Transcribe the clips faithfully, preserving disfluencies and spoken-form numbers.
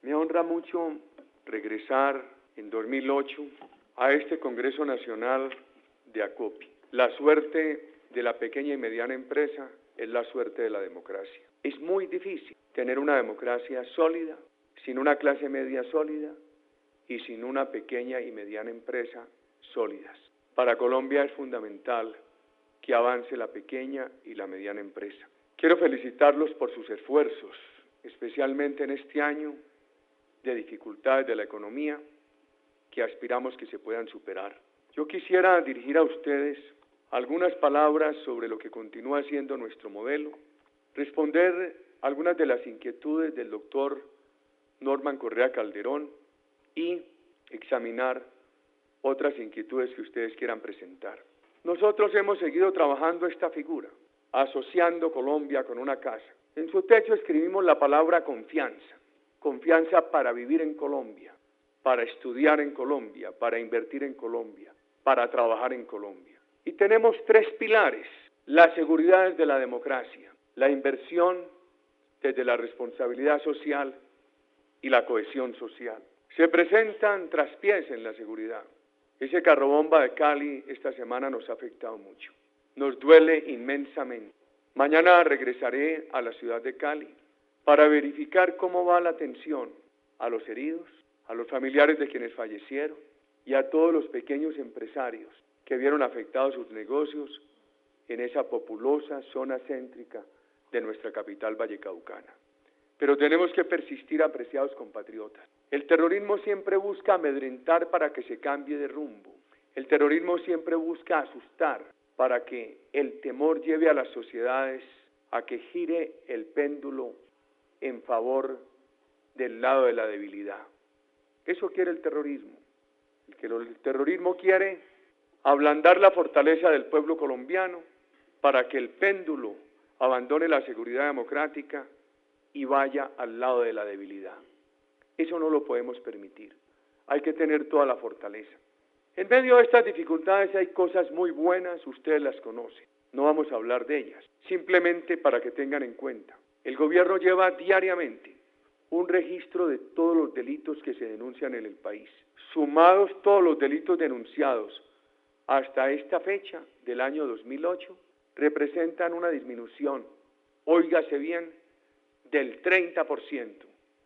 Me honra mucho regresar en dos mil ocho a este Congreso Nacional de ACOPI. La suerte de la pequeña y mediana empresa es la suerte de la democracia. Es muy difícil tener una democracia sólida, sin una clase media sólida y sin una pequeña y mediana empresa sólidas. Para Colombia es fundamental que avance la pequeña y la mediana empresa. Quiero felicitarlos por sus esfuerzos, especialmente en este año de dificultades de la economía que aspiramos que se puedan superar. Yo quisiera dirigir a ustedes algunas palabras sobre lo que continúa siendo nuestro modelo, responder algunas de las inquietudes del doctor Norman Correa Calderón y examinar otras inquietudes que ustedes quieran presentar. Nosotros hemos seguido trabajando esta figura, asociando Colombia con una casa. En su techo escribimos la palabra confianza, confianza para vivir en Colombia, para estudiar en Colombia, para invertir en Colombia, para trabajar en Colombia. Y tenemos tres pilares: la seguridad desde la democracia, la inversión desde la responsabilidad social y la cohesión social. Se presentan traspiés en la seguridad. Ese carrobomba de Cali esta semana nos ha afectado mucho. Nos duele inmensamente. Mañana regresaré a la ciudad de Cali para verificar cómo va la atención a los heridos, a los familiares de quienes fallecieron y a todos los pequeños empresarios que vieron afectados sus negocios en esa populosa zona céntrica de nuestra capital vallecaucana. Pero tenemos que persistir, apreciados compatriotas. El terrorismo siempre busca amedrentar para que se cambie de rumbo. El terrorismo siempre busca asustar para que el temor lleve a las sociedades a que gire el péndulo en favor del lado de la debilidad. Eso quiere el terrorismo. El, que el terrorismo quiere ablandar la fortaleza del pueblo colombiano para que el péndulo abandone la seguridad democrática y vaya al lado de la debilidad. Eso no lo podemos permitir. Hay que tener toda la fortaleza. En medio de estas dificultades hay cosas muy buenas, ustedes las conocen. No vamos a hablar de ellas, simplemente para que tengan en cuenta. El gobierno lleva diariamente un registro de todos los delitos que se denuncian en el país. Sumados todos los delitos denunciados hasta esta fecha del año dos mil ocho, representan una disminución, óigase bien, del treinta por ciento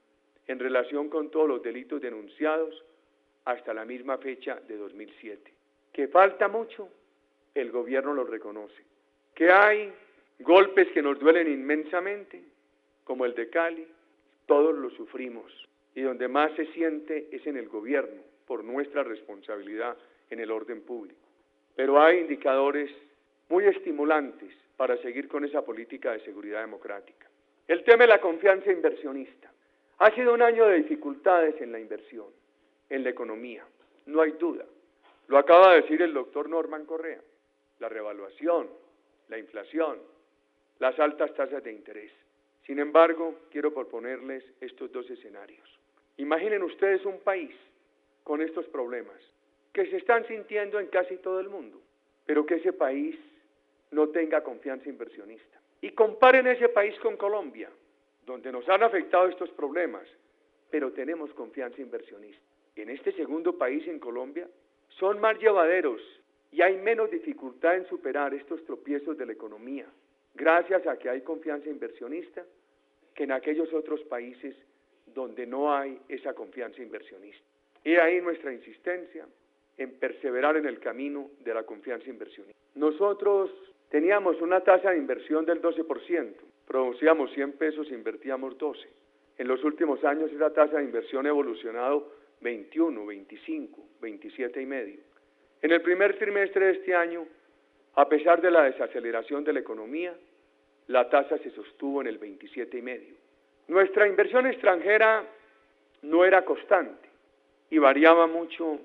en relación con todos los delitos denunciados hasta la misma fecha de dos mil siete. Que falta mucho, el gobierno lo reconoce. Que hay golpes que nos duelen inmensamente, como el de Cali, todos lo sufrimos. Y donde más se siente es en el gobierno, por nuestra responsabilidad en el orden público. Pero hay indicadores muy estimulantes para seguir con esa política de seguridad democrática. El tema de la confianza inversionista. Ha sido un año de dificultades en la inversión, en la economía, no hay duda. Lo acaba de decir el doctor Norman Correa. La revaluación, la inflación, las altas tasas de interés. Sin embargo, quiero proponerles estos dos escenarios. Imaginen ustedes un país con estos problemas, que se están sintiendo en casi todo el mundo, pero que ese país no tenga confianza inversionista. Y comparen ese país con Colombia, donde nos han afectado estos problemas, pero tenemos confianza inversionista. En este segundo país, en Colombia, son más llevaderos y hay menos dificultad en superar estos tropiezos de la economía, gracias a que hay confianza inversionista, que en aquellos otros países donde no hay esa confianza inversionista. Y ahí nuestra insistencia en perseverar en el camino de la confianza inversionista. Nosotros teníamos una tasa de inversión del doce por ciento, producíamos cien pesos, invertíamos doce. En los últimos años esa tasa de inversión ha evolucionado veintiuno, veinticinco, veintisiete y medio. En el primer trimestre de este año, a pesar de la desaceleración de la economía, la tasa se sostuvo en el veintisiete y medio. Nuestra inversión extranjera no era constante y variaba mucho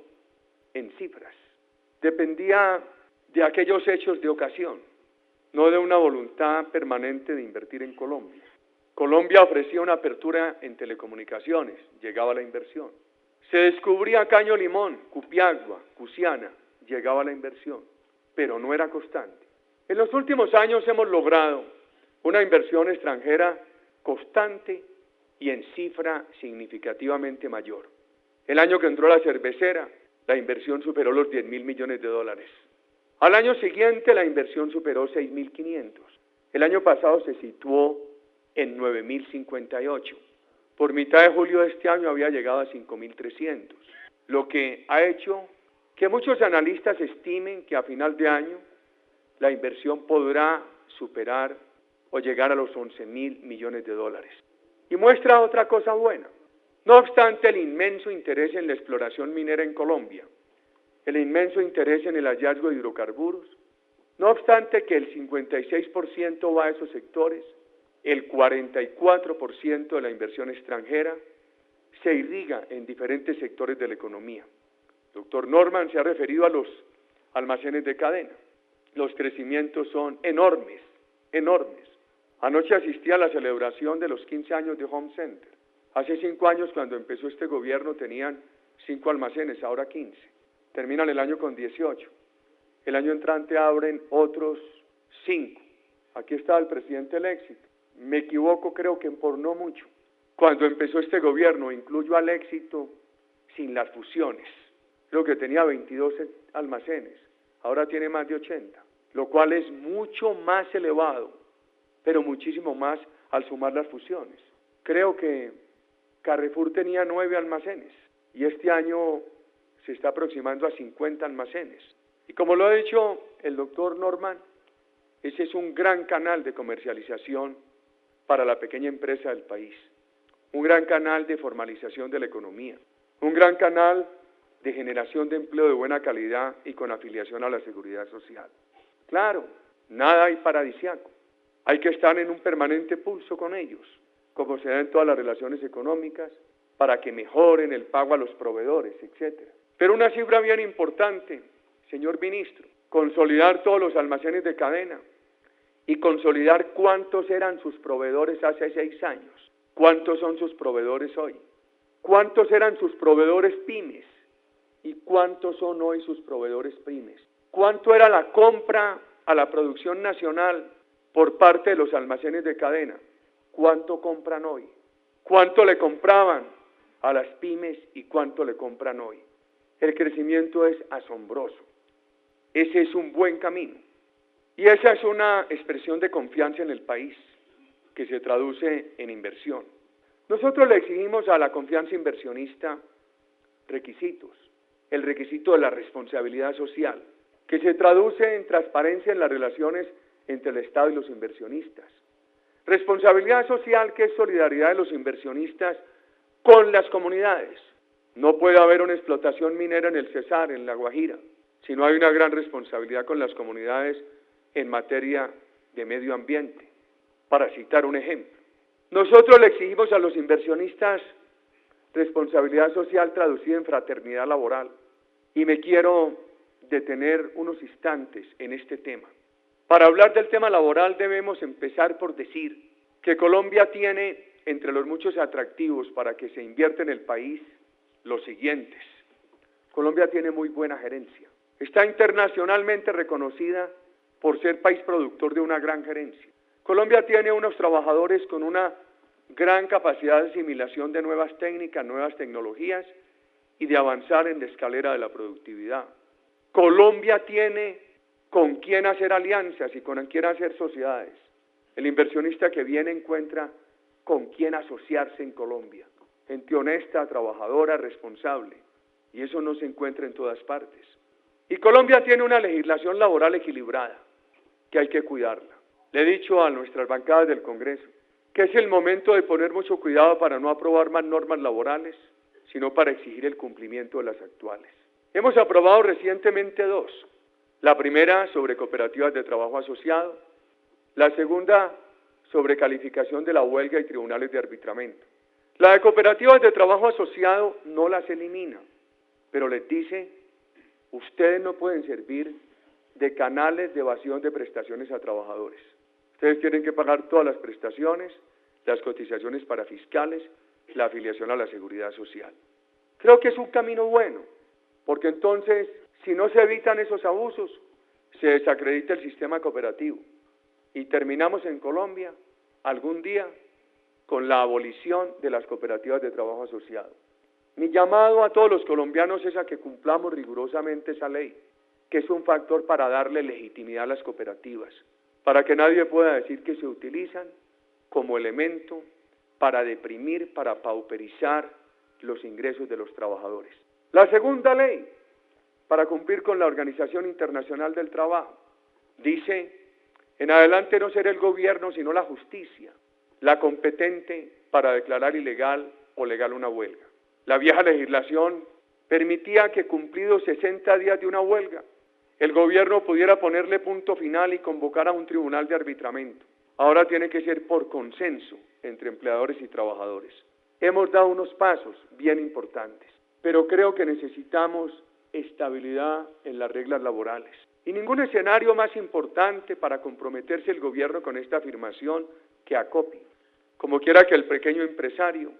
en cifras. Dependía de aquellos hechos de ocasión, no de una voluntad permanente de invertir en Colombia. Colombia ofrecía una apertura en telecomunicaciones, llegaba la inversión. Se descubría Caño Limón, Cupiagua, Cusiana, llegaba la inversión, pero no era constante. En los últimos años hemos logrado una inversión extranjera constante y en cifra significativamente mayor. El año que entró la cervecera, la inversión superó los diez mil millones de dólares. Al año siguiente la inversión superó seis mil quinientos. El año pasado se situó en nueve mil cincuenta y ocho. Por mitad de julio de este año había llegado a cinco mil trescientos, lo que ha hecho que muchos analistas estimen que a final de año la inversión podrá superar o llegar a los once mil millones de dólares. Y muestra otra cosa buena. No obstante el inmenso interés en la exploración minera en Colombia, el inmenso interés en el hallazgo de hidrocarburos, no obstante que el cincuenta y seis por ciento va a esos sectores, el cuarenta y cuatro por ciento de la inversión extranjera se irriga en diferentes sectores de la economía. El doctor Norman se ha referido a los almacenes de cadena. Los crecimientos son enormes, enormes. Anoche asistí a la celebración de los quince años de Home Center. Hace cinco años, cuando empezó este gobierno, tenían cinco almacenes, ahora quince. Terminan el año con dieciocho. El año entrante abren otros cinco. Aquí está el presidente del Éxito. Me equivoco, creo que por no mucho. Cuando empezó este gobierno, incluyo al Éxito sin las fusiones. Creo que tenía veintidós almacenes, ahora tiene más de ochenta, lo cual es mucho más elevado, pero muchísimo más al sumar las fusiones. Creo que Carrefour tenía nueve almacenes y este año se está aproximando a cincuenta almacenes. Y como lo ha dicho el doctor Norman, ese es un gran canal de comercialización para la pequeña empresa del país, un gran canal de formalización de la economía, un gran canal de generación de empleo de buena calidad y con afiliación a la seguridad social. Claro, nada hay paradisíaco, hay que estar en un permanente pulso con ellos, como se da en todas las relaciones económicas, para que mejoren el pago a los proveedores, etcétera. Pero una cifra bien importante, señor ministro, consolidar todos los almacenes de cadena y consolidar cuántos eran sus proveedores hace seis años, cuántos son sus proveedores hoy, cuántos eran sus proveedores pymes y cuántos son hoy sus proveedores pymes, cuánto era la compra a la producción nacional por parte de los almacenes de cadena, cuánto compran hoy, cuánto le compraban a las pymes y cuánto le compran hoy. El crecimiento es asombroso. Ese es un buen camino. Y esa es una expresión de confianza en el país, que se traduce en inversión. Nosotros le exigimos a la confianza inversionista requisitos. El requisito de la responsabilidad social, que se traduce en transparencia en las relaciones entre el Estado y los inversionistas. Responsabilidad social, que es solidaridad de los inversionistas con las comunidades. No puede haber una explotación minera en el Cesar, en La Guajira, si no hay una gran responsabilidad con las comunidades en materia de medio ambiente, para citar un ejemplo. Nosotros le exigimos a los inversionistas responsabilidad social traducida en fraternidad laboral, y me quiero detener unos instantes en este tema. Para hablar del tema laboral debemos empezar por decir que Colombia tiene, entre los muchos atractivos para que se invierta en el país, los siguientes. Colombia tiene muy buena gerencia. Está internacionalmente reconocida por ser país productor de una gran gerencia. Colombia tiene unos trabajadores con una gran capacidad de asimilación de nuevas técnicas, nuevas tecnologías y de avanzar en la escalera de la productividad. Colombia tiene con quién hacer alianzas y con quién hacer sociedades. El inversionista que viene encuentra con quién asociarse en Colombia. Gente honesta, trabajadora, responsable. Y eso no se encuentra en todas partes. Y Colombia tiene una legislación laboral equilibrada, que hay que cuidarla. Le he dicho a nuestras bancadas del Congreso que es el momento de poner mucho cuidado para no aprobar más normas laborales, sino para exigir el cumplimiento de las actuales. Hemos aprobado recientemente dos. La primera sobre cooperativas de trabajo asociado, la segunda sobre calificación de la huelga y tribunales de arbitramiento. La de cooperativas de trabajo asociado no las elimina, pero les dice, ustedes no pueden servir de canales de evasión de prestaciones a trabajadores. Ustedes tienen que pagar todas las prestaciones, las cotizaciones para fiscales, la afiliación a la seguridad social. Creo que es un camino bueno, porque entonces, si no se evitan esos abusos, se desacredita el sistema cooperativo y terminamos en Colombia, algún día, con la abolición de las cooperativas de trabajo asociado. Mi llamado a todos los colombianos es a que cumplamos rigurosamente esa ley, que es un factor para darle legitimidad a las cooperativas, para que nadie pueda decir que se utilizan como elemento para deprimir, para pauperizar los ingresos de los trabajadores. La segunda ley, para cumplir con la Organización Internacional del Trabajo, dice, en adelante no será el gobierno, sino la justicia, la competente para declarar ilegal o legal una huelga. La vieja legislación permitía que cumplidos sesenta días de una huelga, el gobierno pudiera ponerle punto final y convocar a un tribunal de arbitramiento. Ahora tiene que ser por consenso entre empleadores y trabajadores. Hemos dado unos pasos bien importantes, pero creo que necesitamos estabilidad en las reglas laborales. Y ningún escenario más importante para comprometerse el gobierno con esta afirmación que ACOPI. Como quiera que el pequeño empresario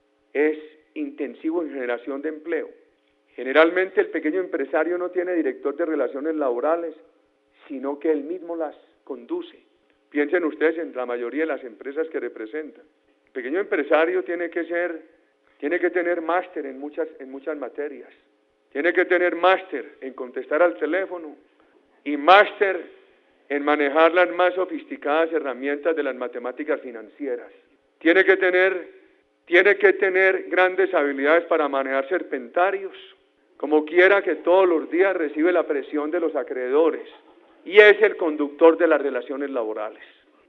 es intensivo en generación de empleo. Generalmente el pequeño empresario no tiene director de relaciones laborales, sino que él mismo las conduce. Piensen ustedes en la mayoría de las empresas que representan. El pequeño empresario tiene que ser, tiene que tener máster en muchas, en muchas materias. Tiene que tener máster en contestar al teléfono y máster en manejar las más sofisticadas herramientas de las matemáticas financieras. Tiene que tener, tiene que tener grandes habilidades para manejar serpentarios, como quiera que todos los días recibe la presión de los acreedores, y es el conductor de las relaciones laborales.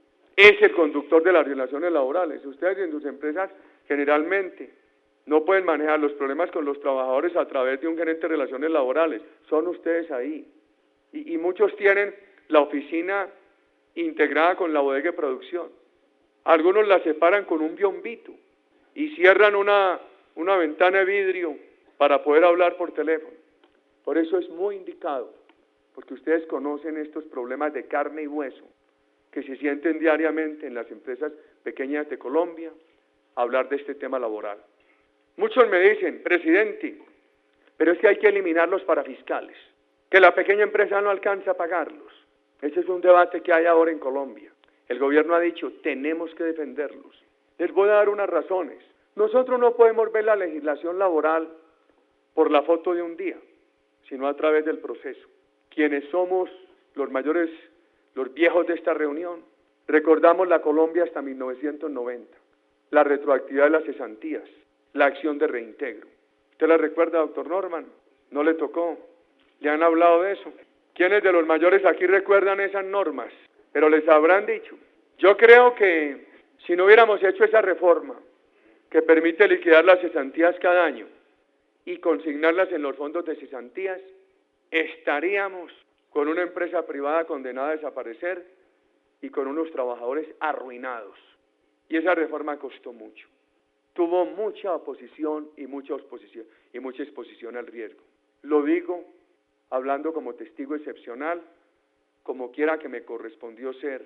Es el conductor de las relaciones laborales. Ustedes en sus empresas generalmente no pueden manejar los problemas con los trabajadores a través de un gerente de relaciones laborales. Son ustedes ahí. Y, y muchos tienen la oficina integrada con la bodega de producción. Algunos la separan con un biombito y cierran una, una ventana de vidrio para poder hablar por teléfono. Por eso es muy indicado, porque ustedes conocen estos problemas de carne y hueso que se sienten diariamente en las empresas pequeñas de Colombia, hablar de este tema laboral. Muchos me dicen, presidente, pero es que hay que eliminar los parafiscales, que la pequeña empresa no alcanza a pagarlos. Ese es un debate que hay ahora en Colombia. El gobierno ha dicho, tenemos que defenderlos. Les voy a dar unas razones. Nosotros no podemos ver la legislación laboral por la foto de un día, sino a través del proceso. Quienes somos los mayores, los viejos de esta reunión, recordamos la Colombia hasta mil novecientos noventa, la retroactividad de las cesantías, la acción de reintegro. ¿Usted la recuerda, doctor Norman? ¿No le tocó? ¿Le han hablado de eso? ¿Quiénes de los mayores aquí recuerdan esas normas? Pero les habrán dicho. Yo creo que si no hubiéramos hecho esa reforma que permite liquidar las cesantías cada año y consignarlas en los fondos de cesantías, estaríamos con una empresa privada condenada a desaparecer y con unos trabajadores arruinados. Y esa reforma costó mucho. Tuvo mucha oposición y mucha exposición, y mucha exposición al riesgo. Lo digo hablando como testigo excepcional, como quiera que me correspondió ser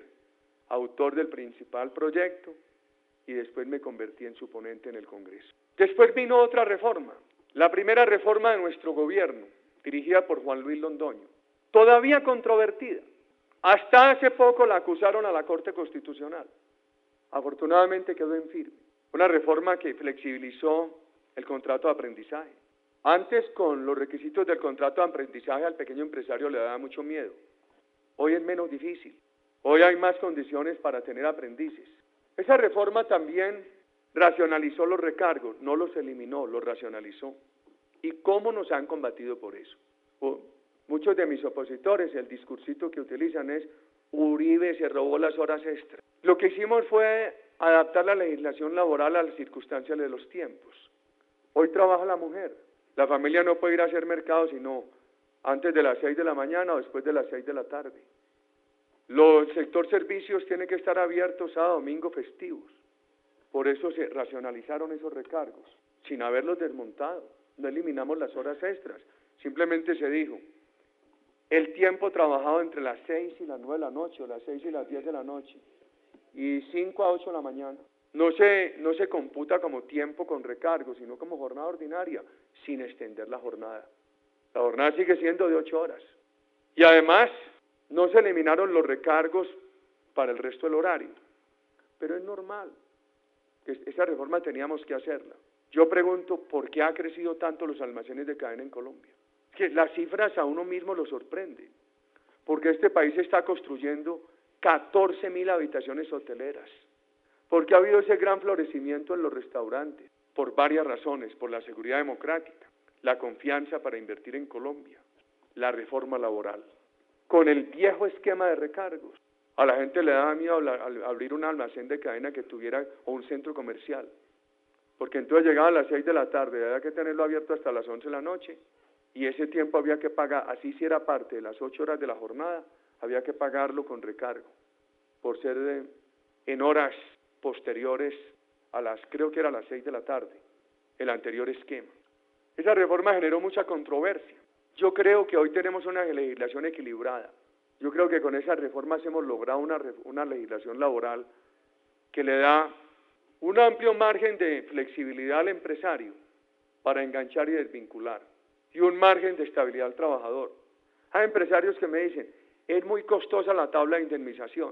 autor del principal proyecto y después me convertí en su ponente en el Congreso. Después vino otra reforma, la primera reforma de nuestro gobierno, dirigida por Juan Luis Londoño, todavía controvertida. Hasta hace poco la acusaron a la Corte Constitucional. Afortunadamente quedó en firme. Una reforma que flexibilizó el contrato de aprendizaje. Antes, con los requisitos del contrato de aprendizaje, al pequeño empresario le daba mucho miedo. Hoy es menos difícil. Hoy hay más condiciones para tener aprendices. Esa reforma también racionalizó los recargos, no los eliminó, los racionalizó. ¿Y cómo nos han combatido por eso? Oh, muchos de mis opositores, el discursito que utilizan es Uribe se robó las horas extras. Lo que hicimos fue adaptar la legislación laboral a las circunstancias de los tiempos. Hoy trabaja la mujer. La familia no puede ir a hacer mercado sino antes de las seis de la mañana o después de las seis de la tarde. Los sector servicios tienen que estar abiertos sábado, domingo, festivos. Por eso se racionalizaron esos recargos, sin haberlos desmontado. No eliminamos las horas extras. Simplemente se dijo, el tiempo trabajado entre las seis y las nueve de la noche, o las seis y las diez de la noche, y cinco a ocho de la mañana, no se, no se computa como tiempo con recargo, sino como jornada ordinaria, sin extender la jornada. La jornada sigue siendo de ocho horas. Y además, no se eliminaron los recargos para el resto del horario. Pero es normal esa reforma teníamos que hacerla. Yo pregunto, ¿por qué ha crecido tanto los almacenes de cadena en Colombia? Es que las cifras a uno mismo lo sorprenden, porque este país está construyendo catorce mil habitaciones hoteleras, porque ha habido ese gran florecimiento en los restaurantes, por varias razones, por la seguridad democrática, la confianza para invertir en Colombia, la reforma laboral, con el viejo esquema de recargos. A la gente le daba miedo abrir un almacén de cadena que tuviera, o un centro comercial, porque entonces llegaban a las seis de la tarde, había que tenerlo abierto hasta las once de la noche, y ese tiempo había que pagar, así si era parte de las ocho horas de la jornada, había que pagarlo con recargo, por ser de, en horas posteriores a las, creo que era a las seis de la tarde, el anterior esquema. Esa reforma generó mucha controversia. Yo creo que hoy tenemos una legislación equilibrada. Yo creo que con esas reformas hemos logrado una, una legislación laboral que le da un amplio margen de flexibilidad al empresario para enganchar y desvincular, y un margen de estabilidad al trabajador. Hay empresarios que me dicen, es muy costosa la tabla de indemnización,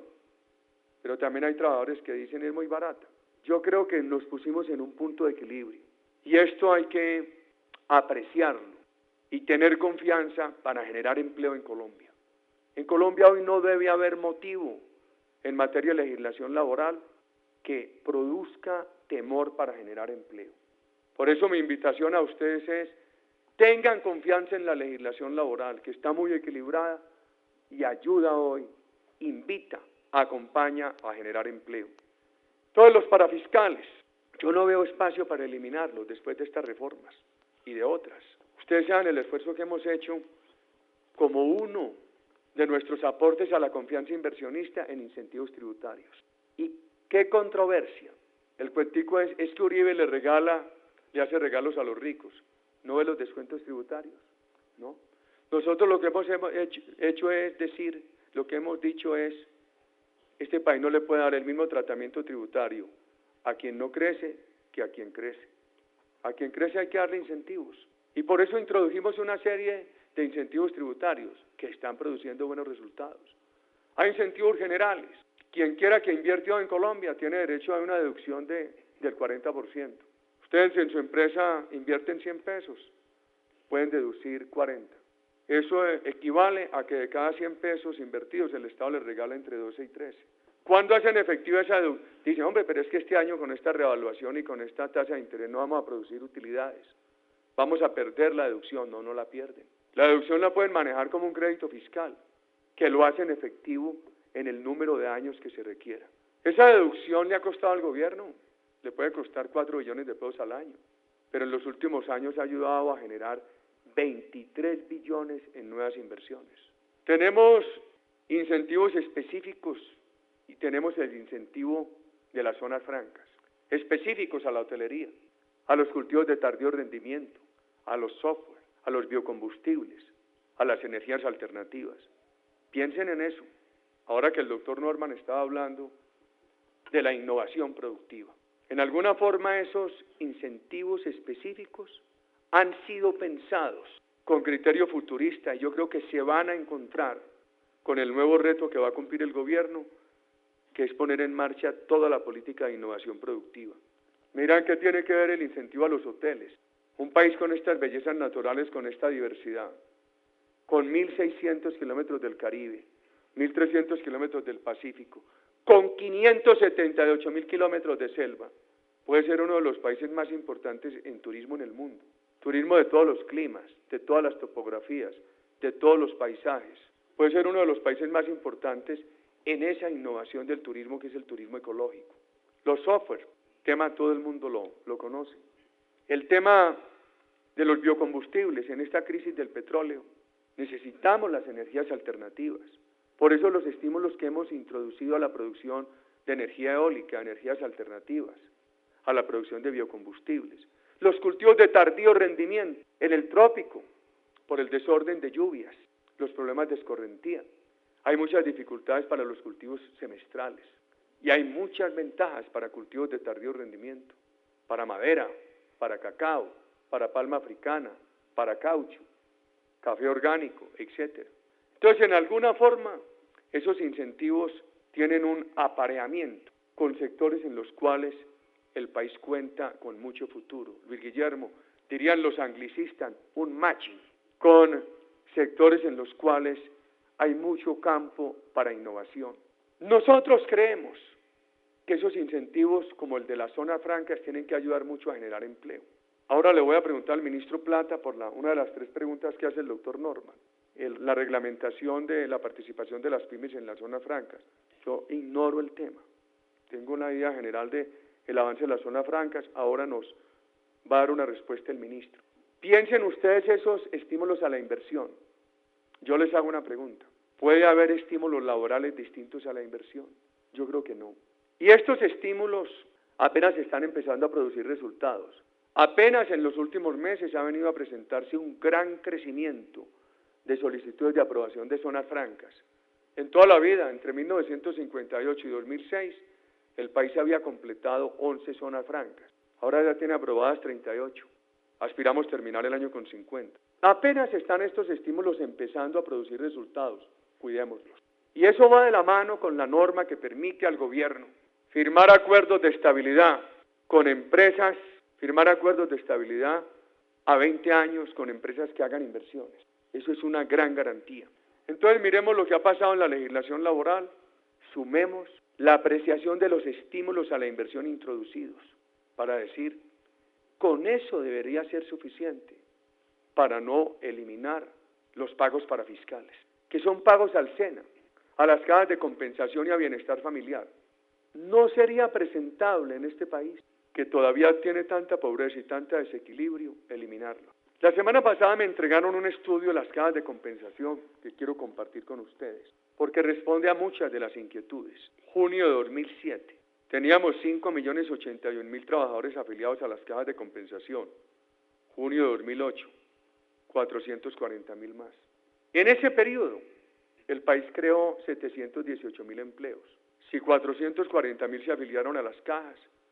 pero también hay trabajadores que dicen, es muy barata. Yo creo que nos pusimos en un punto de equilibrio, y esto hay que apreciarlo y tener confianza para generar empleo en Colombia. En Colombia hoy no debe haber motivo en materia de legislación laboral que produzca temor para generar empleo. Por eso mi invitación a ustedes es, tengan confianza en la legislación laboral, que está muy equilibrada y ayuda hoy, invita, acompaña a generar empleo. Todos los parafiscales, yo no veo espacio para eliminarlos después de estas reformas y de otras. Ustedes saben el esfuerzo que hemos hecho como uno de nuestros aportes a la confianza inversionista en incentivos tributarios. Y qué controversia. El cuentico es, es que Uribe le regala, le hace regalos a los ricos, no ve los descuentos tributarios, ¿no? Nosotros lo que hemos hecho, hecho es decir, lo que hemos dicho es, este país no le puede dar el mismo tratamiento tributario a quien no crece que a quien crece. A quien crece hay que darle incentivos. Y por eso introdujimos una serie de incentivos tributarios que están produciendo buenos resultados. Hay incentivos generales. Quien quiera que invierta en Colombia tiene derecho a una deducción de, del cuarenta por ciento. Ustedes en su empresa invierten cien pesos, pueden deducir cuarenta. Eso equivale a que de cada cien pesos invertidos el Estado les regala entre doce y trece. ¿Cuándo hacen efectiva esa deducción? Dicen, hombre, pero es que este año con esta revaluación y con esta tasa de interés no vamos a producir utilidades. Vamos a perder la deducción. No, no la pierden. La deducción la pueden manejar como un crédito fiscal, que lo hacen efectivo en el número de años que se requiera. Esa deducción le ha costado al gobierno, le puede costar cuatro billones de pesos al año, pero en los últimos años ha ayudado a generar veintitrés billones en nuevas inversiones. Tenemos incentivos específicos y tenemos el incentivo de las zonas francas, específicos a la hotelería, a los cultivos de tardío rendimiento, a los software, a los biocombustibles, a las energías alternativas. Piensen en eso, ahora que el doctor Norman estaba hablando de la innovación productiva. En alguna forma esos incentivos específicos han sido pensados con criterio futurista y yo creo que se van a encontrar con el nuevo reto que va a cumplir el gobierno, que es poner en marcha toda la política de innovación productiva. Miran qué tiene que ver el incentivo a los hoteles. Un país con estas bellezas naturales, con esta diversidad, con mil seiscientos kilómetros del Caribe, mil trescientos kilómetros del Pacífico, con quinientos setenta y ocho mil kilómetros de selva, puede ser uno de los países más importantes en turismo en el mundo. Turismo de todos los climas, de todas las topografías, de todos los paisajes. Puede ser uno de los países más importantes en esa innovación del turismo que es el turismo ecológico. Los software, tema todo el mundo lo, lo conoce. El tema de los biocombustibles, en esta crisis del petróleo, necesitamos las energías alternativas. Por eso los estímulos que hemos introducido a la producción de energía eólica, energías alternativas, a la producción de biocombustibles. Los cultivos de tardío rendimiento en el trópico, por el desorden de lluvias, los problemas de escorrentía. Hay muchas dificultades para los cultivos semestrales y hay muchas ventajas para cultivos de tardío rendimiento, para madera, para cacao, para palma africana, para caucho, café orgánico, etcétera. Entonces, en alguna forma, esos incentivos tienen un apareamiento con sectores en los cuales el país cuenta con mucho futuro. Luis Guillermo, dirían los anglicistas, un matching con sectores en los cuales hay mucho campo para innovación. Nosotros creemos que esos incentivos como el de las zonas francas tienen que ayudar mucho a generar empleo. Ahora le voy a preguntar al ministro Plata por la, una de las tres preguntas que hace el doctor Norman, el, la reglamentación de la participación de las pymes en las zonas francas. Yo ignoro el tema. Tengo una idea general de el avance de las zonas francas, ahora nos va a dar una respuesta el ministro. Piensen ustedes esos estímulos a la inversión. Yo les hago una pregunta. ¿Puede haber estímulos laborales distintos a la inversión? Yo creo que no. Y estos estímulos apenas están empezando a producir resultados. Apenas en los últimos meses ha venido a presentarse un gran crecimiento de solicitudes de aprobación de zonas francas. En toda la vida, entre mil novecientos cincuenta y ocho y dos mil seis, el país había completado once zonas francas. Ahora ya tiene aprobadas treinta y ocho. Aspiramos terminar el año con cincuenta. Apenas están estos estímulos empezando a producir resultados. Cuidémoslos. Y eso va de la mano con la norma que permite al gobierno firmar acuerdos de estabilidad con empresas, firmar acuerdos de estabilidad a veinte años con empresas que hagan inversiones. Eso es una gran garantía. Entonces miremos lo que ha pasado en la legislación laboral, sumemos la apreciación de los estímulos a la inversión introducidos, para decir, con eso debería ser suficiente para no eliminar los pagos para fiscales, que son pagos al SENA, a las cajas de compensación y a bienestar familiar. No sería presentable en este país, que todavía tiene tanta pobreza y tanto desequilibrio, eliminarlo. La semana pasada me entregaron un estudio de las cajas de compensación que quiero compartir con ustedes, porque responde a muchas de las inquietudes. Junio de dos mil siete, teníamos cinco millones ochenta y un mil trabajadores afiliados a las cajas de compensación. Junio de dos mil ocho, cuatrocientos cuarenta mil más. En ese periodo, el país creó setecientos dieciocho mil empleos. Si cuatrocientos cuarenta mil se afiliaron a las cajas,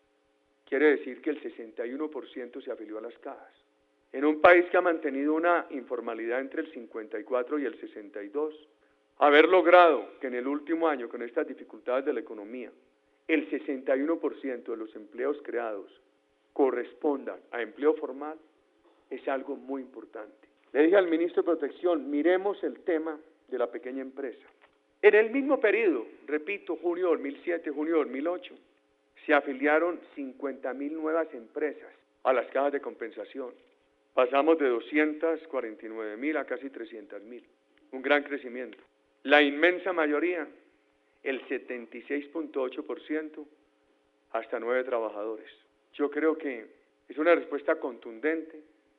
quiere decir que el sesenta y uno por ciento se afilió a las cajas. En un país que ha mantenido una informalidad entre el cincuenta y cuatro y el sesenta y dos, haber logrado que en el último año, con estas dificultades de la economía, el sesenta y uno por ciento de los empleos creados correspondan a empleo formal, es algo muy importante. Le dije al ministro de Protección, miremos el tema de la pequeña empresa. En el mismo periodo, repito, junio de dos mil siete, junio de dos mil ocho, se afiliaron cincuenta mil nuevas empresas a las cajas de compensación. Pasamos de doscientos cuarenta y nueve mil a casi trescientos mil, un gran crecimiento. La inmensa mayoría, el setenta y seis punto ocho por ciento, hasta nueve trabajadores. Yo creo que es una respuesta contundente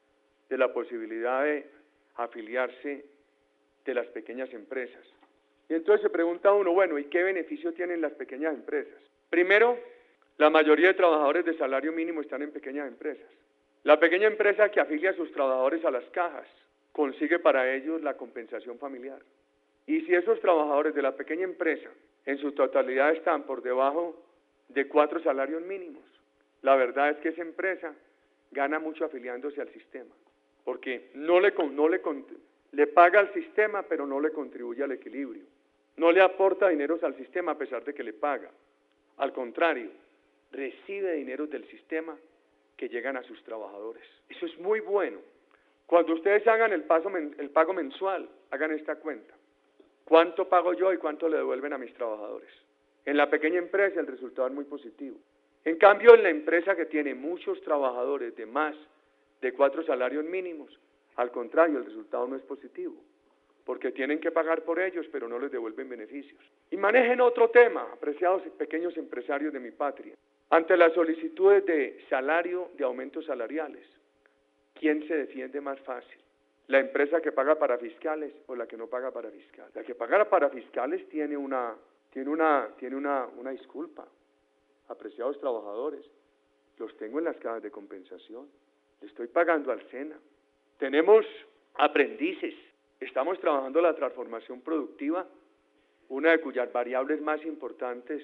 de la posibilidad de afiliarse de las pequeñas empresas. Y entonces se pregunta uno, bueno, ¿y qué beneficio tienen las pequeñas empresas? Primero, la mayoría de trabajadores de salario mínimo están en pequeñas empresas. La pequeña empresa que afilia a sus trabajadores a las cajas consigue para ellos la compensación familiar. Y si esos trabajadores de la pequeña empresa en su totalidad están por debajo de cuatro salarios mínimos, la verdad es que esa empresa gana mucho afiliándose al sistema, porque no le, no le, le paga al sistema, pero no le contribuye al equilibrio. No le aporta dineros al sistema a pesar de que le paga. Al contrario, recibe dineros del sistema que llegan a sus trabajadores. Eso es muy bueno. Cuando ustedes hagan el, paso, el pago mensual, hagan esta cuenta. ¿Cuánto pago yo y cuánto le devuelven a mis trabajadores? En la pequeña empresa el resultado es muy positivo. En cambio, en la empresa que tiene muchos trabajadores de más de cuatro salarios mínimos, al contrario, el resultado no es positivo, porque tienen que pagar por ellos, pero no les devuelven beneficios. Y manejen otro tema, apreciados pequeños empresarios de mi patria. Ante las solicitudes de salario, de aumentos salariales, ¿quién se defiende más fácil? ¿La empresa que paga para fiscales o la que no paga para fiscales? La que paga para fiscales tiene una, tiene una, tiene una, una disculpa. Apreciados trabajadores, los tengo en las cajas de compensación, le estoy pagando al SENA. Tenemos aprendices, estamos trabajando la transformación productiva, una de cuyas variables más importantes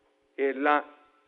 es la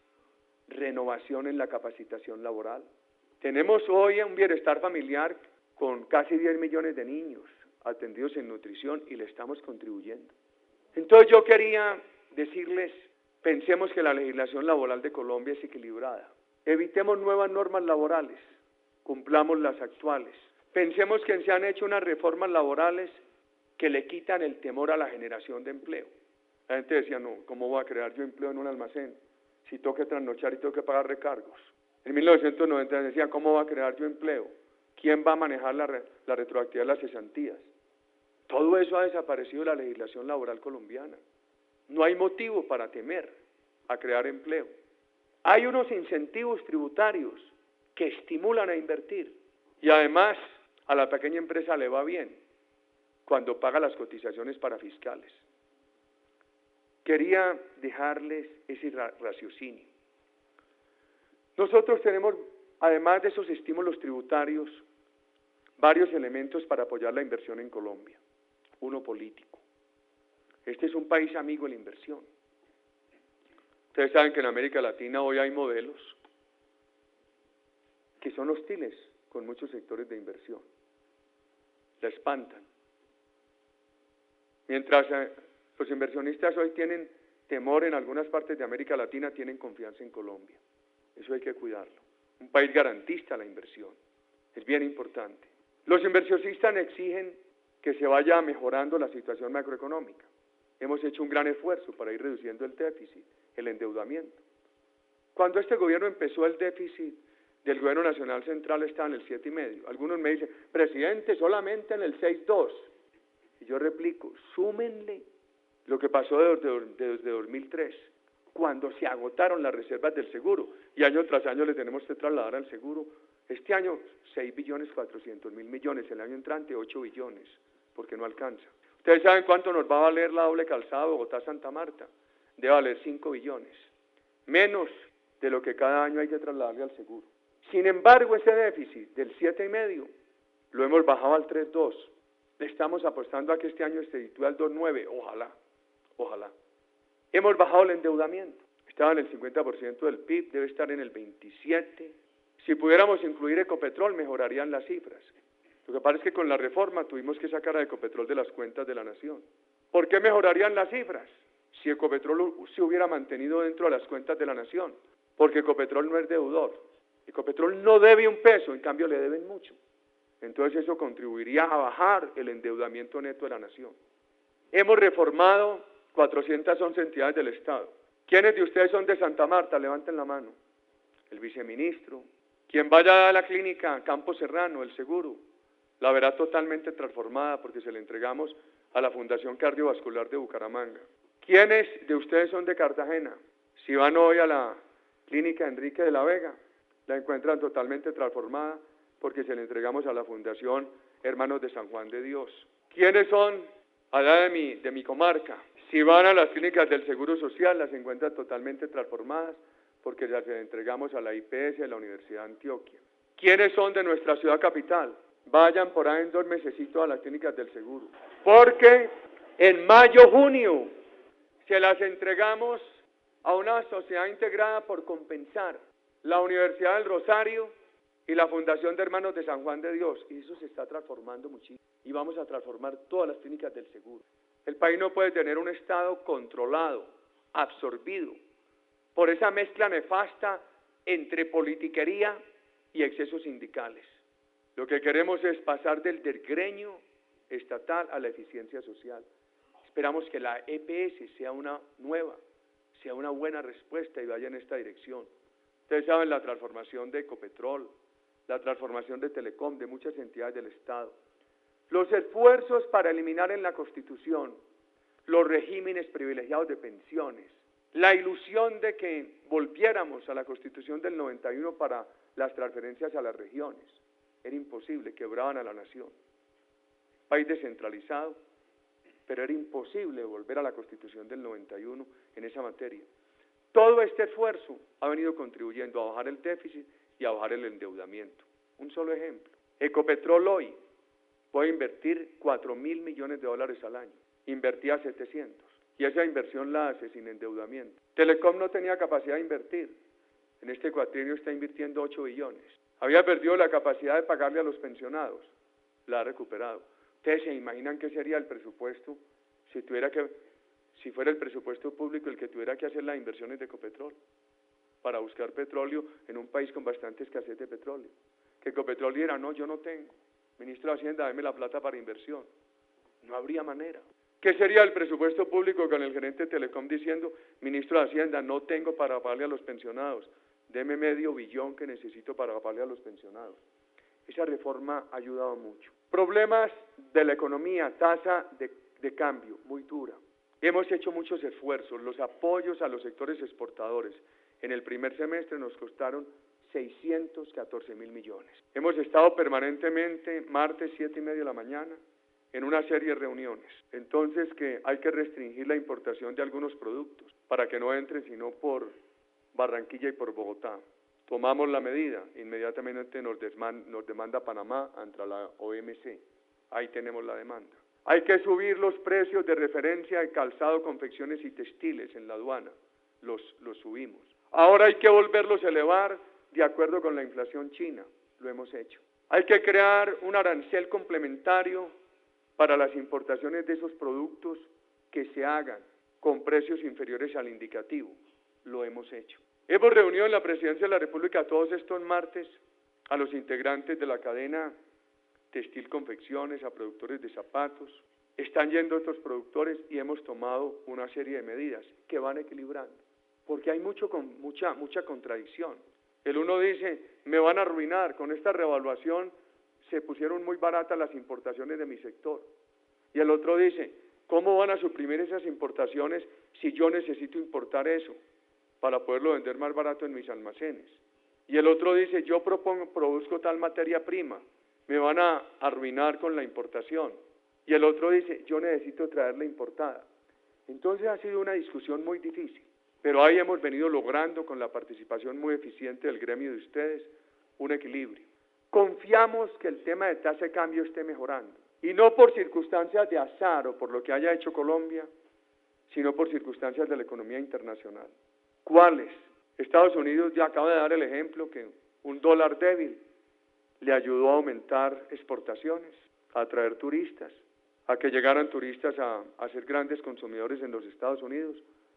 renovación en la capacitación laboral. Tenemos hoy un bienestar familiar con casi diez millones de niños atendidos en nutrición y le estamos contribuyendo. Entonces yo quería decirles, pensemos que la legislación laboral de Colombia es equilibrada. Evitemos nuevas normas laborales, cumplamos las actuales. Pensemos que se han hecho unas reformas laborales que le quitan el temor a la generación de empleo. La gente decía, no, ¿cómo voy a crear yo empleo en un almacén? Si tengo que trasnochar y tengo que pagar recargos. En mil novecientos noventa decía, ¿cómo va a crear yo empleo? ¿Quién va a manejar la, re, la retroactividad de las cesantías? Todo eso ha desaparecido de la legislación laboral colombiana. No hay motivo para temer a crear empleo. Hay unos incentivos tributarios que estimulan a invertir y además a la pequeña empresa le va bien cuando paga las cotizaciones para fiscales. Quería dejarles ese raciocinio. Nosotros tenemos, además de esos estímulos tributarios, varios elementos para apoyar la inversión en Colombia. Uno político. Este es un país amigo de la inversión. Ustedes saben que en América Latina hoy hay modelos que son hostiles con muchos sectores de inversión. La espantan. Mientras eh, los inversionistas hoy tienen temor en algunas partes de América Latina, tienen confianza en Colombia. Eso hay que cuidarlo. Un país garantista a la inversión. Es bien importante. Los inversionistas exigen que se vaya mejorando la situación macroeconómica. Hemos hecho un gran esfuerzo para ir reduciendo el déficit, el endeudamiento. Cuando este gobierno empezó, el déficit del gobierno nacional central estaba en el siete y medio. Algunos me dicen, presidente, solamente en el seis punto dos. Y yo replico, súmenle lo que pasó desde, desde dos mil tres, cuando se agotaron las reservas del seguro, y año tras año le tenemos que trasladar al seguro. Este año, seis billones cuatrocientos mil millones, el año entrante, ocho billones, porque no alcanza. ¿Ustedes saben cuánto nos va a valer la doble calzada Bogotá-Santa Marta? Debe valer cinco billones, menos de lo que cada año hay que trasladarle al seguro. Sin embargo, ese déficit del siete y medio lo hemos bajado al tres punto dos. Le estamos apostando a que este año se sitúe al dos punto nueve, ojalá, ojalá. Hemos bajado el endeudamiento, estaba en el cincuenta por ciento del P I B, debe estar en el veintisiete por ciento. Si pudiéramos incluir Ecopetrol, mejorarían las cifras. Lo que pasa es que con la reforma tuvimos que sacar a Ecopetrol de las cuentas de la nación. ¿Por qué mejorarían las cifras? Si Ecopetrol se hubiera mantenido dentro de las cuentas de la nación, porque Ecopetrol no es deudor. Ecopetrol no debe un peso, en cambio le deben mucho. Entonces eso contribuiría a bajar el endeudamiento neto de la nación. Hemos reformado cuatrocientas once entidades del Estado. ¿Quiénes de ustedes son de Santa Marta? Levanten la mano. El viceministro. Quien vaya a la clínica Campo Serrano, el seguro, la verá totalmente transformada porque se la entregamos a la Fundación Cardiovascular de Bucaramanga. ¿Quiénes de ustedes son de Cartagena? Si van hoy a la clínica Enrique de la Vega, la encuentran totalmente transformada porque se la entregamos a la Fundación Hermanos de San Juan de Dios. ¿Quiénes son allá de mi, de mi comarca? Si van a las clínicas del Seguro Social, las encuentran totalmente transformadas porque las entregamos a la I P S de la Universidad de Antioquia. ¿Quiénes son de nuestra ciudad capital? Vayan por ahí en dos mesecitos a las clínicas del seguro. Porque en mayo, junio, se las entregamos a una sociedad integrada por compensar la Universidad del Rosario y la Fundación de Hermanos de San Juan de Dios. Y eso se está transformando muchísimo. Y vamos a transformar todas las clínicas del seguro. El país no puede tener un Estado controlado, absorbido, por esa mezcla nefasta entre politiquería y excesos sindicales. Lo que queremos es pasar del desgreño estatal a la eficiencia social. Esperamos que la E P S sea una nueva, sea una buena respuesta y vaya en esta dirección. Ustedes saben la transformación de Ecopetrol, la transformación de Telecom, de muchas entidades del Estado. Los esfuerzos para eliminar en la Constitución los regímenes privilegiados de pensiones, la ilusión de que volviéramos a la Constitución del noventa y uno para las transferencias a las regiones. Era imposible, quebraban a la nación. País descentralizado, pero era imposible volver a la Constitución del noventa y uno en esa materia. Todo este esfuerzo ha venido contribuyendo a bajar el déficit y a bajar el endeudamiento. Un solo ejemplo. Ecopetrol hoy puede invertir cuatro mil millones de dólares al año. Invertía setecientos. Y esa inversión la hace sin endeudamiento. Telecom no tenía capacidad de invertir. En este cuatrienio está invirtiendo ocho billones. Había perdido la capacidad de pagarle a los pensionados. La ha recuperado. ¿Ustedes se imaginan qué sería el presupuesto si tuviera que, si fuera el presupuesto público el que tuviera que hacer las inversiones de Ecopetrol? para buscar petróleo en un país con bastante escasez de petróleo. Que Ecopetrol dijera, no, yo no tengo, ministro de Hacienda, dame la plata para inversión. No habría manera. ¿Qué sería el presupuesto público con el gerente de Telecom diciendo, ministro de Hacienda, no tengo para pagarle a los pensionados, deme medio billón que necesito para pagarle a los pensionados? Esa reforma ha ayudado mucho. Problemas de la economía, tasa de, de cambio, muy dura. Hemos hecho muchos esfuerzos, los apoyos a los sectores exportadores en el primer semestre nos costaron seiscientos catorce mil millones. Hemos estado permanentemente, martes, siete y media de la mañana, en una serie de reuniones. Entonces que hay que restringir la importación de algunos productos para que no entren sino por Barranquilla y por Bogotá. Tomamos la medida, inmediatamente nos, desman, nos demanda Panamá ante la O M C, ahí tenemos la demanda. Hay que subir los precios de referencia de calzado, confecciones y textiles en la aduana, los, los subimos. Ahora hay que volverlos a elevar de acuerdo con la inflación china, lo hemos hecho. Hay que crear un arancel complementario para las importaciones de esos productos que se hagan con precios inferiores al indicativo, lo hemos hecho. Hemos reunido en la Presidencia de la República todos estos martes a los integrantes de la cadena textil confecciones, a productores de zapatos. Están yendo estos productores y hemos tomado una serie de medidas que van equilibrando, porque hay mucho, con, mucha, mucha contradicción. El uno dice, me van a arruinar, con esta revaluación se pusieron muy baratas las importaciones de mi sector. Y el otro dice, ¿cómo van a suprimir esas importaciones si yo necesito importar eso para poderlo vender más barato en mis almacenes? Y el otro dice, yo propongo, produzco tal materia prima, me van a arruinar con la importación. Y el otro dice, yo necesito traerla importada. Entonces ha sido una discusión muy difícil, pero ahí hemos venido logrando, con la participación muy eficiente del gremio de ustedes, un equilibrio. Confiamos que el tema de tasa de cambio esté mejorando, y no por circunstancias de azar o por lo que haya hecho Colombia, sino por circunstancias de la economía internacional. ¿Cuáles? Estados Unidos ya acaba de dar el ejemplo que un dólar débil le ayudó a aumentar exportaciones, a atraer turistas, a que llegaran turistas a, a ser grandes consumidores en los Estados Unidos.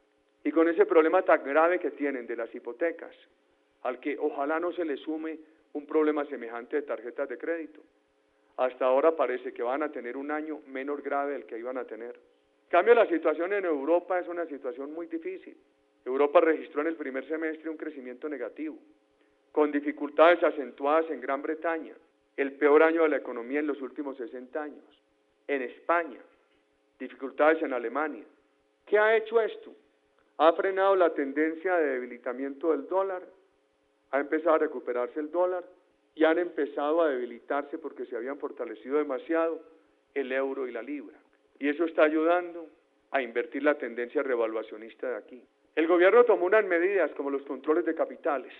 Y con ese problema tan grave que tienen de las hipotecas, al que ojalá no se le sume un problema semejante de tarjetas de crédito, hasta ahora parece que van a tener un año menos grave del que iban a tener. En cambio, la situación en Europa es una situación muy difícil. Europa registró en el primer semestre un crecimiento negativo, con dificultades acentuadas en Gran Bretaña, el peor año de la economía en los últimos sesenta años. En España, dificultades en Alemania. ¿Qué ha hecho esto? Ha frenado la tendencia de debilitamiento del dólar, ha empezado a recuperarse el dólar y han empezado a debilitarse porque se habían fortalecido demasiado el euro y la libra. Y eso está ayudando a invertir la tendencia revaluacionista de aquí. El gobierno tomó unas medidas como los controles de capitales.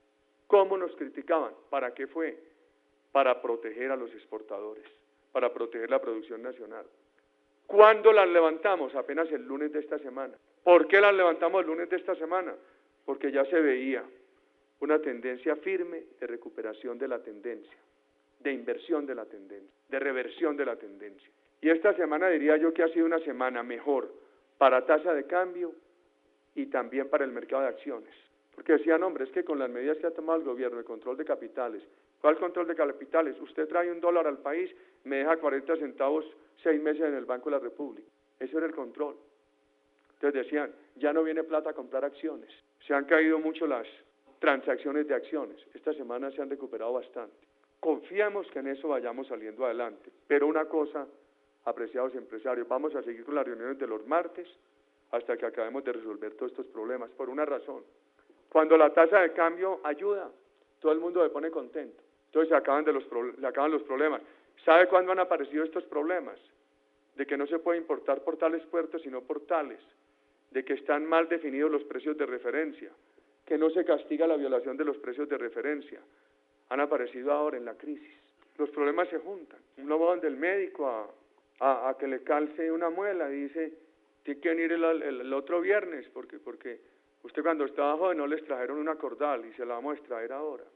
¿Cómo nos criticaban? ¿Para qué fue? Para proteger a los exportadores, para proteger la producción nacional. ¿Cuándo las levantamos? Apenas el lunes de esta semana. ¿Por qué las levantamos el lunes de esta semana? Porque ya se veía una tendencia firme de recuperación de la tendencia, de inversión de la tendencia, de reversión de la tendencia. Y esta semana diría yo que ha sido una semana mejor para tasa de cambio y también para el mercado de acciones. Porque decían, hombre, es que con las medidas que ha tomado el gobierno de control de capitales, ¿cuál control de capitales? Usted trae un dólar al país, me deja cuarenta centavos seis meses en el Banco de la República. Eso era el control. Entonces decían, ya no viene plata a comprar acciones. Se han caído mucho las transacciones de acciones. Esta semana se han recuperado bastante. Confiamos que en eso vayamos saliendo adelante. Pero una cosa, apreciados empresarios, vamos a seguir con las reuniones de los martes hasta que acabemos de resolver todos estos problemas, por una razón. Cuando la tasa de cambio ayuda, todo el mundo se pone contento. Entonces se acaban, de los, se acaban los problemas. ¿Sabe cuándo han aparecido estos problemas? De que no se puede importar por tales puertos, sino por tales. De que están mal definidos los precios de referencia. Que no se castiga la violación de los precios de referencia. Han aparecido ahora en la crisis. Los problemas se juntan. Uno va donde el médico a, a, a que le calce una muela y dice, tiene que venir el, el, el otro viernes, porque, porque usted cuando estaba joven no les trajeron una cordal y se la vamos a extraer ahora.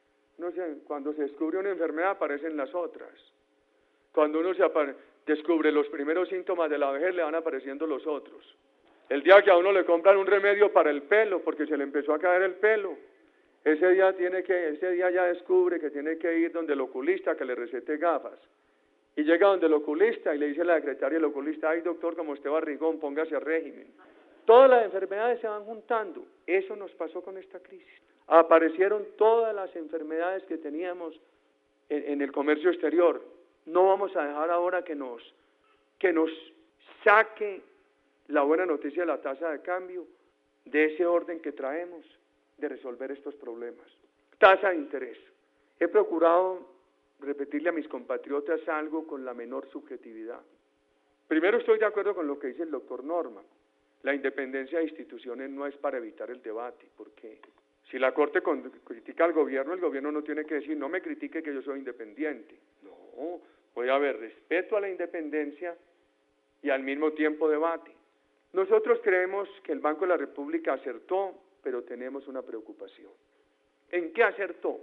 No sé, cuando se descubre una enfermedad aparecen las otras. Cuando uno se descubre los primeros síntomas de la vejez le van apareciendo los otros. El día que a uno le compran un remedio para el pelo, porque se le empezó a caer el pelo, ese día, tiene que, ese día ya descubre que tiene que ir donde el oculista que le recete gafas. Y llega donde el oculista y le dice a la secretaria del oculista, ay doctor, como usted barrigón, póngase a régimen. Todas las enfermedades se van juntando. Eso nos pasó con esta crisis. Aparecieron todas las enfermedades que teníamos en, en el comercio exterior. No vamos a dejar ahora que nos, que nos saque la buena noticia de la tasa de cambio de ese orden que traemos de resolver estos problemas. Tasa de interés. He procurado repetirle a mis compatriotas algo con la menor subjetividad. Primero, estoy de acuerdo con lo que dice el doctor Norman. La independencia de instituciones no es para evitar el debate, porque si la Corte critica al gobierno, el gobierno no tiene que decir, no me critique que yo soy independiente. No, puede haber respeto a la independencia y al mismo tiempo debate. Nosotros creemos que el Banco de la República acertó, pero tenemos una preocupación. ¿En qué acertó?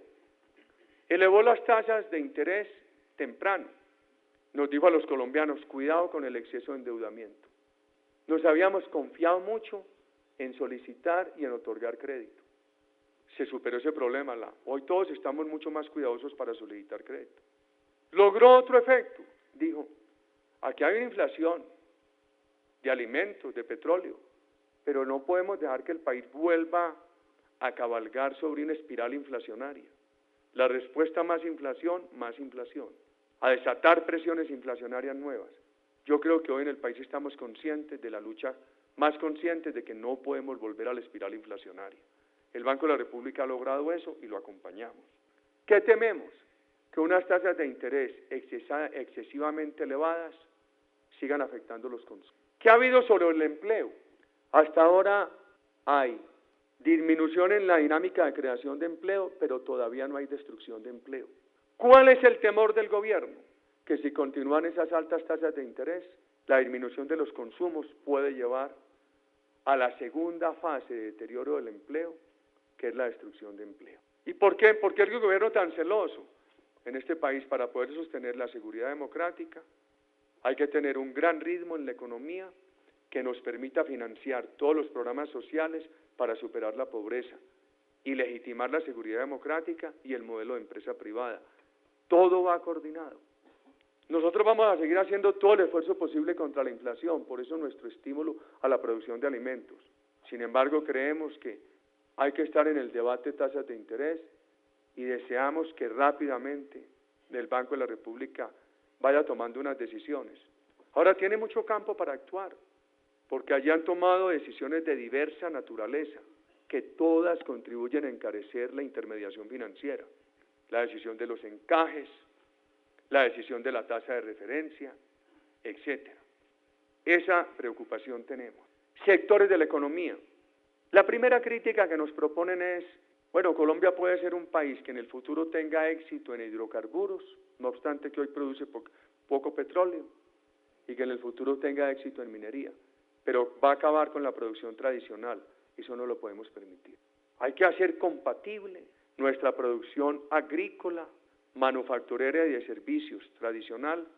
Elevó las tasas de interés temprano. Nos dijo a los colombianos, cuidado con el exceso de endeudamiento. Nos habíamos confiado mucho en solicitar y en otorgar crédito. Se superó ese problema. La, hoy todos estamos mucho más cuidadosos para solicitar crédito. Logró otro efecto. Dijo, aquí hay una inflación de alimentos, de petróleo, pero no podemos dejar que el país vuelva a cabalgar sobre una espiral inflacionaria. La respuesta más inflación, más inflación. A desatar presiones inflacionarias nuevas. Yo creo que hoy en el país estamos conscientes de la lucha, más conscientes de que no podemos volver a la espiral inflacionaria. El Banco de la República ha logrado eso y lo acompañamos. ¿Qué tememos? Que unas tasas de interés excesivamente elevadas sigan afectando los consumos. ¿Qué ha habido sobre el empleo? Hasta ahora hay disminución en la dinámica de creación de empleo, pero todavía no hay destrucción de empleo. ¿Cuál es el temor del gobierno? Que si continúan esas altas tasas de interés, la disminución de los consumos puede llevar a la segunda fase de deterioro del empleo, que es la destrucción de empleo. ¿Y por qué? ¿Por qué es el gobierno tan celoso? En este país, para poder sostener la seguridad democrática, hay que tener un gran ritmo en la economía que nos permita financiar todos los programas sociales para superar la pobreza y legitimar la seguridad democrática y el modelo de empresa privada. Todo va coordinado. Nosotros vamos a seguir haciendo todo el esfuerzo posible contra la inflación, por eso nuestro estímulo a la producción de alimentos. Sin embargo, creemos que hay que estar en el debate de tasas de interés y deseamos que rápidamente el Banco de la República vaya tomando unas decisiones. Ahora tiene mucho campo para actuar, porque allí han tomado decisiones de diversa naturaleza, que todas contribuyen a encarecer la intermediación financiera. La decisión de los encajes, la decisión de la tasa de referencia, etcétera. Esa preocupación tenemos. Sectores de la economía. La primera crítica que nos proponen es, bueno, Colombia puede ser un país que en el futuro tenga éxito en hidrocarburos, no obstante que hoy produce po- poco petróleo, y que en el futuro tenga éxito en minería, pero va a acabar con la producción tradicional, y eso no lo podemos permitir. Hay que hacer compatible nuestra producción agrícola, manufacturera y de servicios tradicional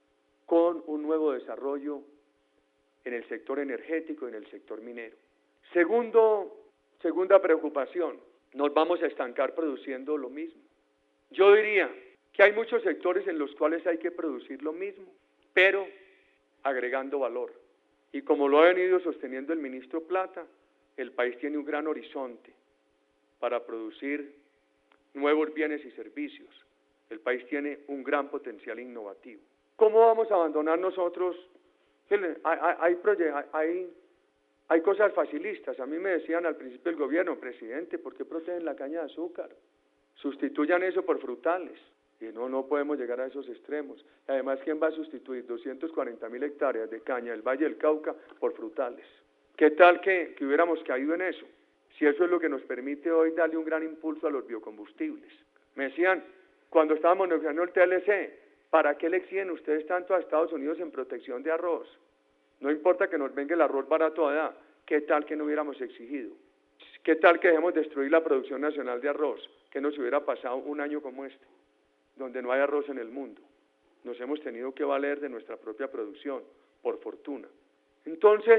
con un nuevo desarrollo en el sector energético y en el sector minero. Segundo, segunda preocupación, nos vamos a estancar produciendo lo mismo. Yo diría que hay muchos sectores en los cuales hay que producir lo mismo, pero agregando valor. Y como lo ha venido sosteniendo el ministro Plata, el país tiene un gran horizonte para producir nuevos bienes y servicios. El país tiene un gran potencial innovativo. ¿Cómo vamos a abandonar nosotros? Hay, hay, hay, hay, hay cosas facilistas. A mí me decían al principio del gobierno, presidente, ¿por qué protegen la caña de azúcar? Sustituyan eso por frutales. Y no, no podemos llegar a esos extremos. Y además, ¿quién va a sustituir doscientas cuarenta mil hectáreas de caña del Valle del Cauca por frutales? ¿Qué tal que, que hubiéramos caído en eso? Si eso es lo que nos permite hoy darle un gran impulso a los biocombustibles. Me decían, cuando estábamos negociando el T L C, ¿para qué le exigen ustedes tanto a Estados Unidos en protección de arroz? No importa que nos venga el arroz barato allá, ¿qué tal que no hubiéramos exigido? ¿Qué tal que dejemos destruir la producción nacional de arroz? ¿Qué nos hubiera pasado un año como este, donde no hay arroz en el mundo? Nos hemos tenido que valer de nuestra propia producción, por fortuna. Entonces,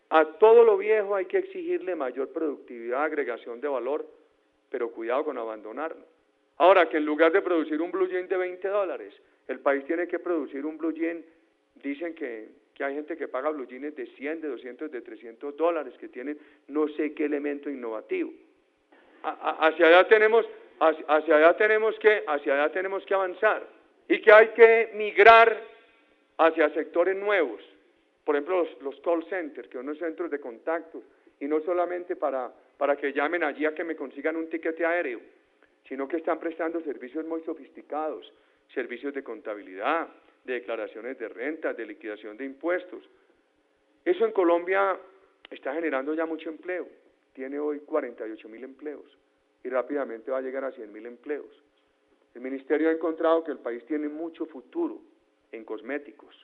A todo lo viejo hay que exigirle mayor productividad, agregación de valor, pero cuidado con abandonarlo. Ahora, que en lugar de producir un blue jean de veinte dólares, el país tiene que producir un blue jean, dicen que, que hay gente que paga blue jeans de cien, de doscientos, de trescientos dólares, que tienen no sé qué elemento innovativo. A, a, hacia allá tenemos, hacia, hacia allá tenemos que, hacia allá tenemos que avanzar, y que hay que migrar hacia sectores nuevos. Por ejemplo, los, los call centers, que son los centros de contactos, y no solamente para, para que llamen allí a que me consigan un tiquete aéreo, sino que están prestando servicios muy sofisticados, servicios de contabilidad, de declaraciones de renta, de liquidación de impuestos. Eso en Colombia está generando ya mucho empleo, tiene hoy cuarenta y ocho mil empleos, y rápidamente va a llegar a cien mil empleos. El Ministerio ha encontrado que el país tiene mucho futuro en cosméticos,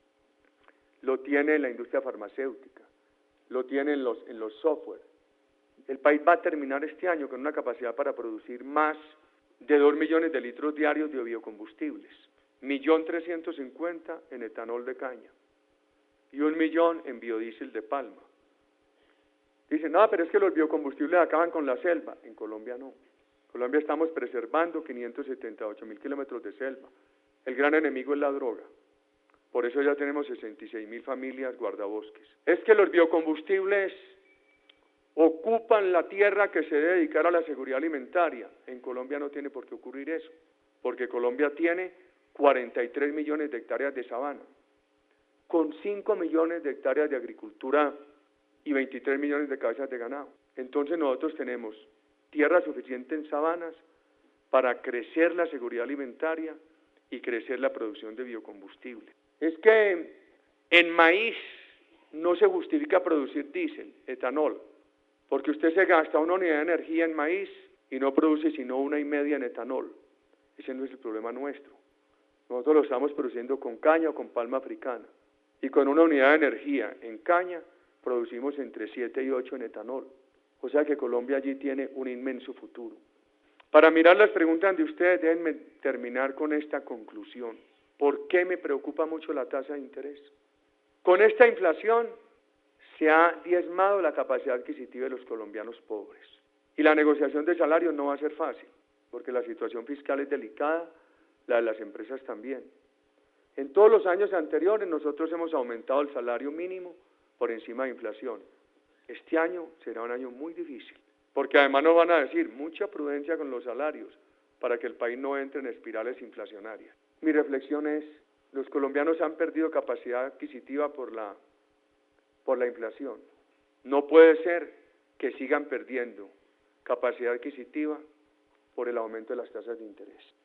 lo tiene en la industria farmacéutica, lo tiene en los, en los software. El país va a terminar este año con una capacidad para producir más de dos millones de litros diarios de biocombustibles, un millón trescientos cincuenta en etanol de caña y un millón en biodiesel de palma. Dicen, no, pero es que los biocombustibles acaban con la selva. En Colombia no. En Colombia estamos preservando quinientos setenta y ocho mil kilómetros de selva. El gran enemigo es la droga. Por eso ya tenemos sesenta y seis mil familias guardabosques. Es que los biocombustibles ocupan la tierra que se debe dedicar a la seguridad alimentaria. En Colombia no tiene por qué ocurrir eso, porque Colombia tiene cuarenta y tres millones de hectáreas de sabana, con cinco millones de hectáreas de agricultura y veintitrés millones de cabezas de ganado. Entonces nosotros tenemos tierra suficiente en sabanas para crecer la seguridad alimentaria y crecer la producción de biocombustible. Es que en maíz no se justifica producir diésel, etanol, porque usted se gasta una unidad de energía en maíz y no produce sino una y media en etanol. Ese no es el problema nuestro. Nosotros lo estamos produciendo con caña o con palma africana, y con una unidad de energía en caña producimos entre siete y ocho en etanol. O sea que Colombia allí tiene un inmenso futuro. Para mirar las preguntas de ustedes, déjenme terminar con esta conclusión. ¿Por qué me preocupa mucho la tasa de interés? Con esta inflación se ha diezmado la capacidad adquisitiva de los colombianos pobres. Y la negociación de salarios no va a ser fácil, porque la situación fiscal es delicada, la de las empresas también. En todos los años anteriores nosotros hemos aumentado el salario mínimo por encima de inflación. Este año será un año muy difícil, porque además nos van a decir mucha prudencia con los salarios para que el país no entre en espirales inflacionarias. Mi reflexión es, los colombianos han perdido capacidad adquisitiva por la, por la inflación. No puede ser que sigan perdiendo capacidad adquisitiva por el aumento de las tasas de interés.